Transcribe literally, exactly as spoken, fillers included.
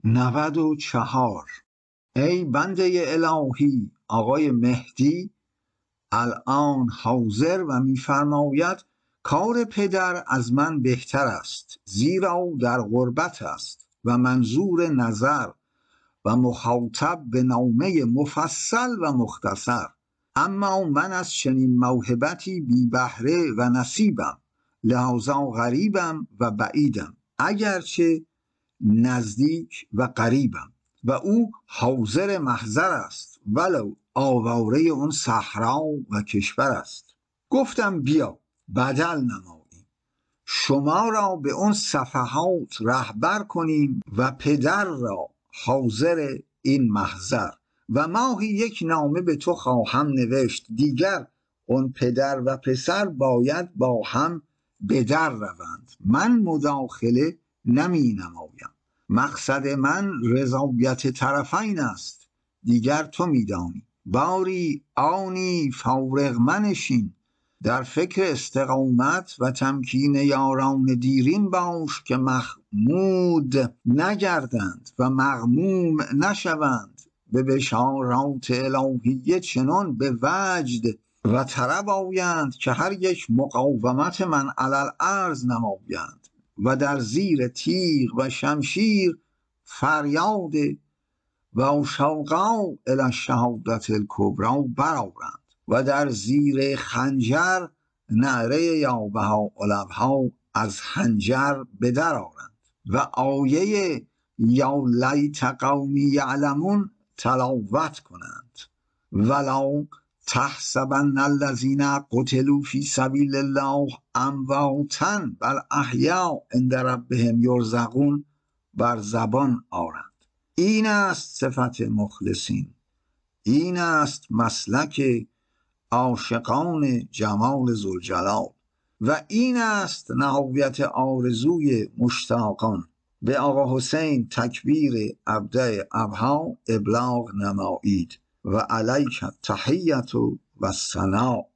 نود و چهار. ای بنده الهی آقای مهدی الان حاضر و می‌فرماید کار پدر از من بهتر است، زیرا در غربت است و منظور نظر و مخاطب به نامه مفصل و مختصر. اما من از چنین موهبتی بی بهره و نصیبم، لحاظا غریبم و بعیدم، اگرچه نزدیک و قریبم، و او حاضر محضر است ولو آواره اون صحرا و کشور است. گفتم بیا بدل نماییم، شما را به اون صفحات رهبر کنیم و پدر را حاضر این محضر، و ماهی یک نامه به تو خواهم نوشت. دیگر اون پدر و پسر باید با هم به در روند، من مداخله نمی نمایم. مقصد من رضایت طرفین است، دیگر تو میدانی. باری آنی فارغ منشین، در فکر استقامت و تمکین یاران دیرین باش که محمود نگردند و مغموم نشوند. به بشارات الهیه چنان به وجد و طرب آیند که هر یک مقاومت من علل ارض نمایند و در زیر تیغ و شمشیر فریاد و شوقا الی الشهادة الکبری برآورند و در زیر خنجر نعره یا بهاءالابها از خنجر به در آرند و آیه یا لیت قومی یعلمون تلاوت کنند. ولا تحسبن الذین قتلوا فی سبیل الله امواتا بل احیاء عند ربهم یرزقون بر زبان آرند. این است صفت مخلصین، این است مسلک عاشقان جمال ذوالجلال و این است نهایت آرزوی مشتاقان. به آقا حسین تکبیر ابدع ابها ابلاغ نمایید و علیک التحیة و الثناء.